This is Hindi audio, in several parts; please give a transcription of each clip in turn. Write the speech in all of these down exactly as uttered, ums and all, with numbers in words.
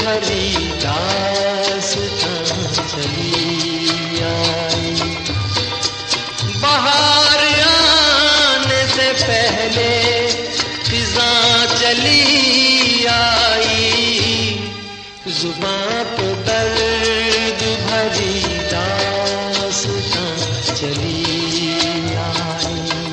भरी दास्तां चली आई। बाहर आने से पहले फिज़ां चली आई, जुबां पे दर्द भरी दास्तां चली आई।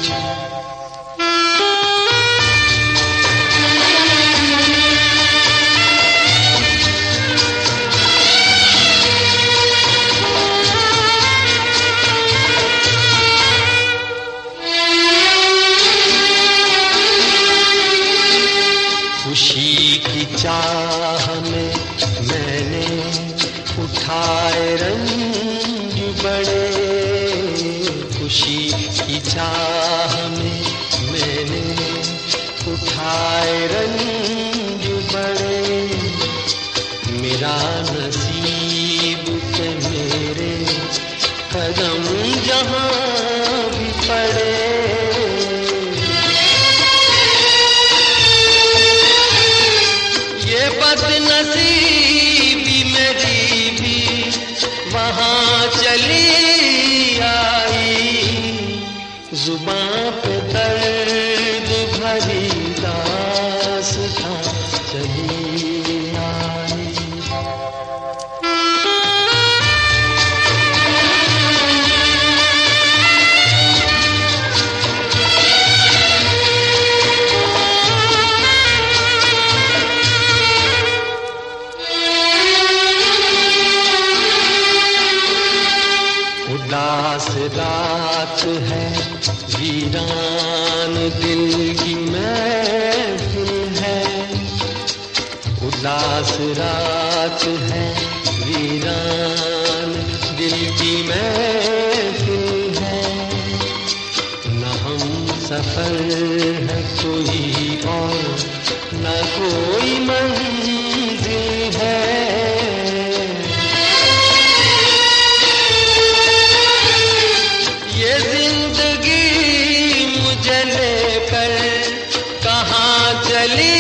खुशी की चाह में मैंने उठाए रंग बड़े, खुशी की चाह में मैंने उठाए रंग बड़े। मेरा नसीब के मेरे कदम जहां भी पड़े, बदनसीबी मेरी भी वहां चली आई। जुबां पे दर्द भरी दास्तां चली आई। उदास रात है, वीरान दिल की महफिल है। उदास रात है, वीरान दिल की महफिल है। न हम सफर है कोई और न कोई मंजिल है। चली